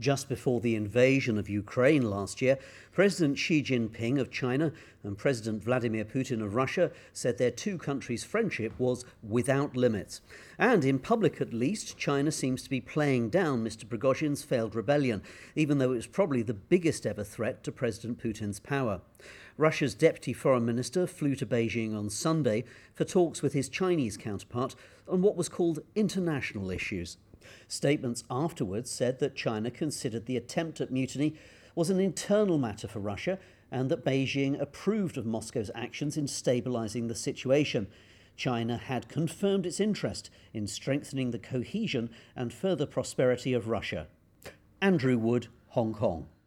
Just before the invasion of Ukraine last year, President Xi Jinping of China and President Vladimir Putin of Russia said their two countries' friendship was without limits. And in public at least, China seems to be playing down Mr. Prigozhin's failed rebellion, even though it was probably the biggest ever threat to President Putin's power. Russia's deputy foreign minister flew to Beijing on Sunday for talks with his Chinese counterpart on what was called international issues. Statements afterwards said that China considered the attempt at mutiny was an internal matter for Russia and that Beijing approved of Moscow's actions in stabilising the situation. China had confirmed its interest in strengthening the cohesion and further prosperity of Russia. Andrew Wood, Hong Kong.